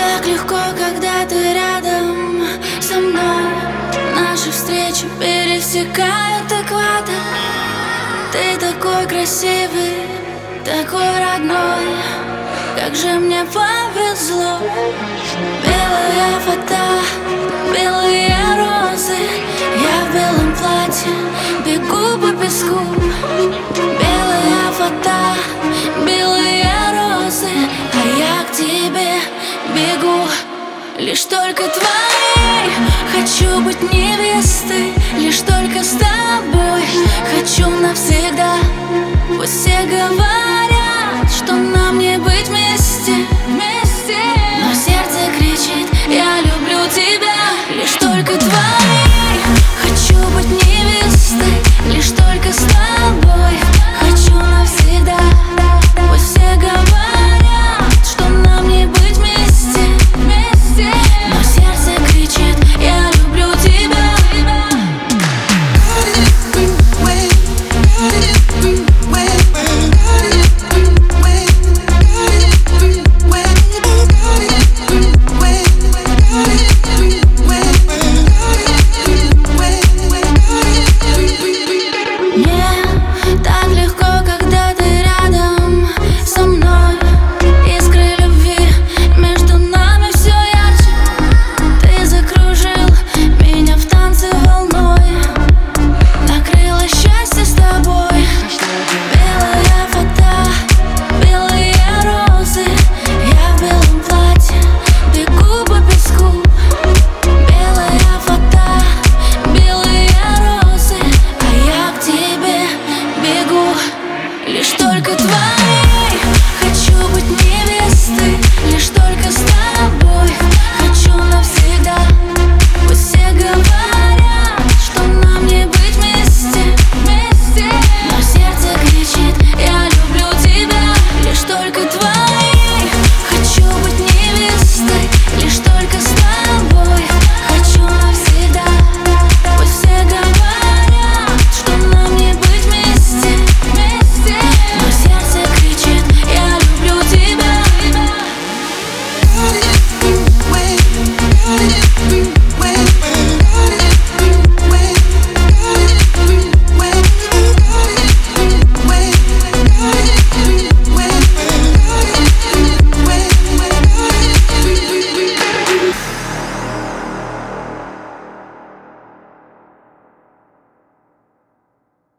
Так легко, когда ты рядом со мной. Наши встречи пересекают экватор. Ты такой красивый, такой родной. Как же мне повезло. Белая вода, белые розы. Я в белом платье бегу по песку. Белая вода, белые розы. А я к тебе бегу, лишь только твоей. Хочу быть невестой, лишь только с тобой. Хочу навсегда, пусть все говорят